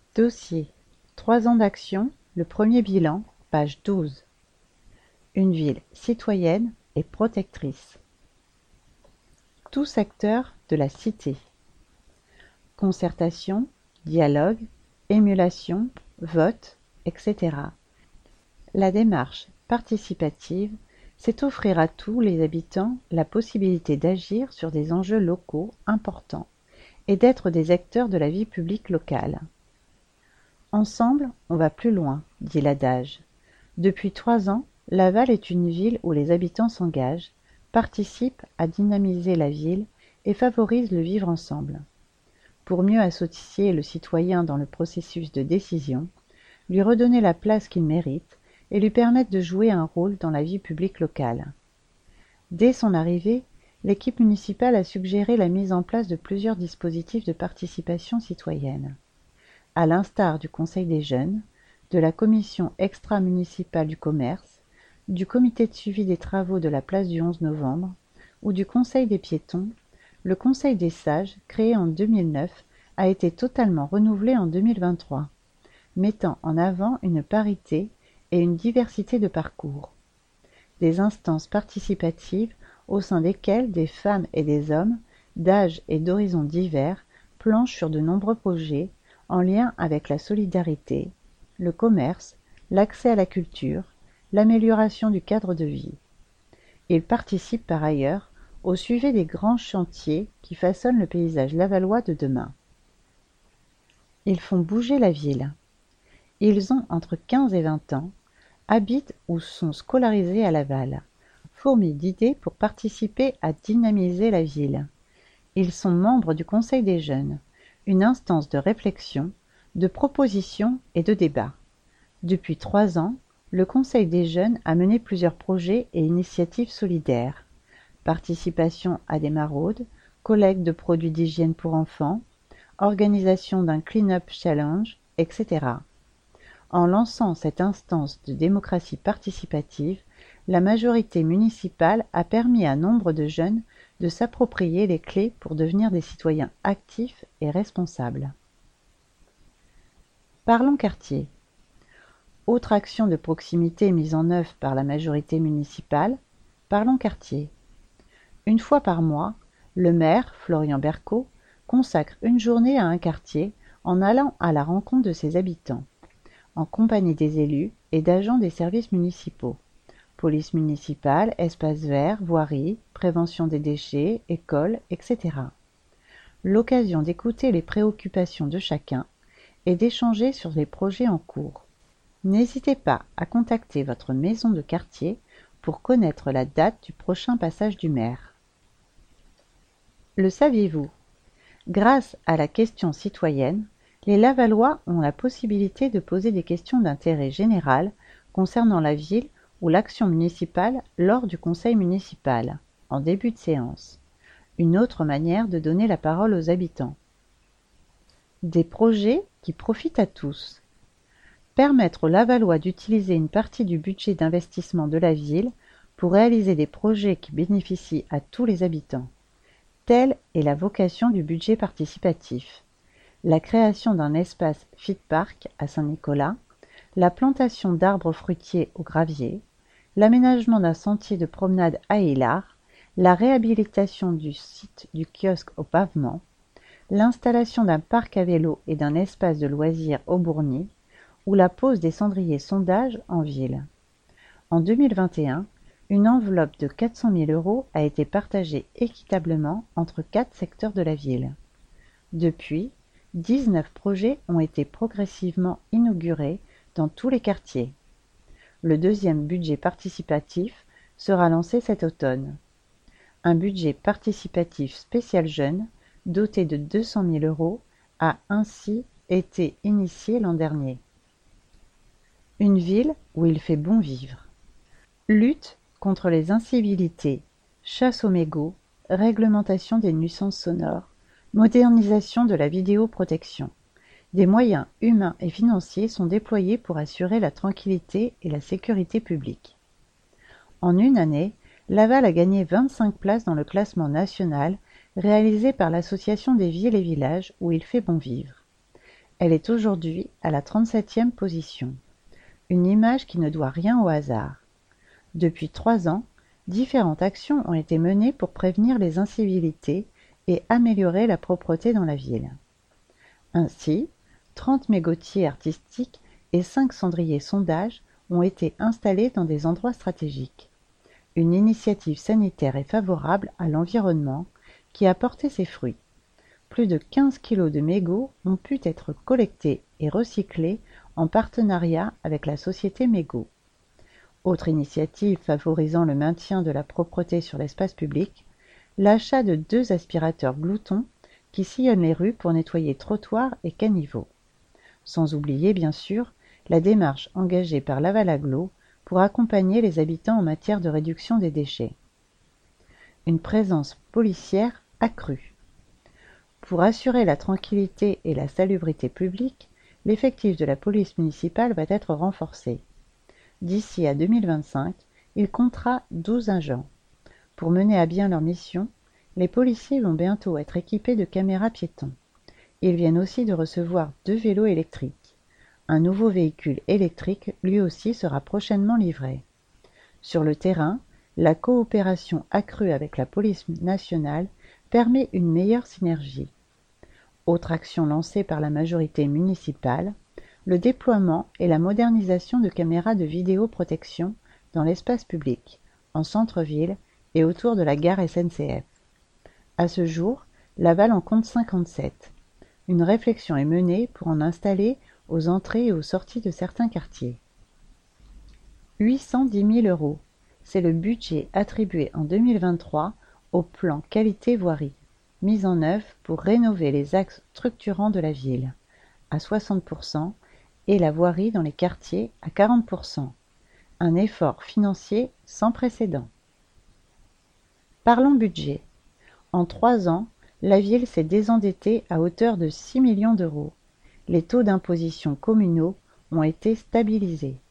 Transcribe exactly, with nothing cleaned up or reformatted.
Dossier: trois ans d'action, le premier bilan, page douze. Une ville citoyenne et protectrice. Tous acteurs de la cité. Concertation, dialogue, émulation, vote, et cetera. La démarche participative, c'est offrir à tous les habitants la possibilité d'agir sur des enjeux locaux importants et d'être des acteurs de la vie publique locale. Ensemble, on va plus loin, dit l'adage. Depuis trois ans, Laval est une ville où les habitants s'engagent, participent à dynamiser la ville et favorisent le vivre ensemble. Pour mieux associer le citoyen dans le processus de décision, lui redonner la place qu'il mérite et lui permettre de jouer un rôle dans la vie publique locale. Dès son arrivée, l'équipe municipale a suggéré la mise en place de plusieurs dispositifs de participation citoyenne. À l'instar du Conseil des jeunes, de la Commission extra-municipale du commerce, du Comité de suivi des travaux de la place du onze novembre ou du Conseil des piétons, le Conseil des sages, créé en deux mille neuf, a été totalement renouvelé en deux mille vingt-trois, mettant en avant une parité et une diversité de parcours. Des instances participatives au sein desquelles des femmes et des hommes, d'âge et d'horizons divers, planchent sur de nombreux projets en lien avec la solidarité, le commerce, l'accès à la culture, l'amélioration du cadre de vie. Ils participent par ailleurs au suivi des grands chantiers qui façonnent le paysage lavallois de demain. Ils font bouger la ville. Ils ont entre quinze et vingt ans, habitent ou sont scolarisés à Laval, fourmis d'idées pour participer à dynamiser la ville. Ils sont membres du Conseil des jeunes, une instance de réflexion, de proposition et de débat. Depuis trois ans, le Conseil des jeunes a mené plusieurs projets et initiatives solidaires. Participation à des maraudes, collecte de produits d'hygiène pour enfants, organisation d'un clean-up challenge, et cetera. En lançant cette instance de démocratie participative, la majorité municipale a permis à nombre de jeunes de s'approprier les clés pour devenir des citoyens actifs et responsables. Parlons quartier. Autre action de proximité mise en œuvre par la majorité municipale, Parlons quartier. Une fois par mois, le maire, Florian Bercot, consacre une journée à un quartier en allant à la rencontre de ses habitants, en compagnie des élus et d'agents des services municipaux. Police municipale, espaces verts, voirie, prévention des déchets, écoles, et cetera. L'occasion d'écouter les préoccupations de chacun et d'échanger sur les projets en cours. N'hésitez pas à contacter votre maison de quartier pour connaître la date du prochain passage du maire. Le saviez-vous? Grâce à la question citoyenne, les Lavallois ont la possibilité de poser des questions d'intérêt général concernant la ville ou l'action municipale lors du conseil municipal, en début de séance. Une autre manière de donner la parole aux habitants. Des projets qui profitent à tous. Permettre aux Lavallois d'utiliser une partie du budget d'investissement de la ville pour réaliser des projets qui bénéficient à tous les habitants. Telle est la vocation du budget participatif. La création d'un espace Fit Park à Saint-Nicolas, la plantation d'arbres fruitiers au Gravier, l'aménagement d'un sentier de promenade à Hélard, la réhabilitation du site du kiosque au pavement, l'installation d'un parc à vélo et d'un espace de loisirs au Bourgny, ou la pose des cendriers sondages en ville. En deux mille vingt et un, une enveloppe de quatre cent mille euros a été partagée équitablement entre quatre secteurs de la ville. Depuis, dix-neuf projets ont été progressivement inaugurés dans tous les quartiers. Le deuxième budget participatif sera lancé cet automne. Un budget participatif spécial jeune, doté de deux cent mille euros, a ainsi été initié l'an dernier. Une ville où il fait bon vivre. Lutte contre les incivilités, chasse aux mégots, réglementation des nuisances sonores, modernisation de la vidéoprotection. Des moyens humains et financiers sont déployés pour assurer la tranquillité et la sécurité publique. En une année, Laval a gagné vingt-cinq places dans le classement national réalisé par l'Association des villes et villages où il fait bon vivre. Elle est aujourd'hui à la trente-septième position. Une image qui ne doit rien au hasard. Depuis trois ans, différentes actions ont été menées pour prévenir les incivilités et améliorer la propreté dans la ville. Ainsi, trente mégotiers artistiques et cinq cendriers sondages ont été installés dans des endroits stratégiques. Une initiative sanitaire et favorable à l'environnement qui a porté ses fruits. Plus de quinze kilos de mégots ont pu être collectés et recyclés en partenariat avec la société Mégots. Autre initiative favorisant le maintien de la propreté sur l'espace public, l'achat de deux aspirateurs gloutons qui sillonnent les rues pour nettoyer trottoirs et caniveaux. Sans oublier, bien sûr, la démarche engagée par Laval-Agglo pour accompagner les habitants en matière de réduction des déchets. Une présence policière accrue. Pour assurer la tranquillité et la salubrité publique, l'effectif de la police municipale va être renforcé. D'ici à deux mille vingt-cinq, il comptera douze agents. Pour mener à bien leur mission, les policiers vont bientôt être équipés de caméras piétons. Ils viennent aussi de recevoir deux vélos électriques. Un nouveau véhicule électrique, lui aussi, sera prochainement livré. Sur le terrain, la coopération accrue avec la police nationale permet une meilleure synergie. Autre action lancée par la majorité municipale, le déploiement et la modernisation de caméras de vidéoprotection dans l'espace public, en centre-ville et autour de la gare S N C F. À ce jour, Laval en compte cinquante-sept. Une réflexion est menée pour en installer aux entrées et aux sorties de certains quartiers. huit cent dix mille euros, c'est le budget attribué en deux mille vingt-trois au plan qualité voirie, mis en œuvre pour rénover les axes structurants de la ville, à soixante pour cent, et la voirie dans les quartiers à quarante pour cent. Un effort financier sans précédent. Parlons budget. En trois ans, la ville s'est désendettée à hauteur de six millions d'euros. Les taux d'imposition communaux ont été stabilisés.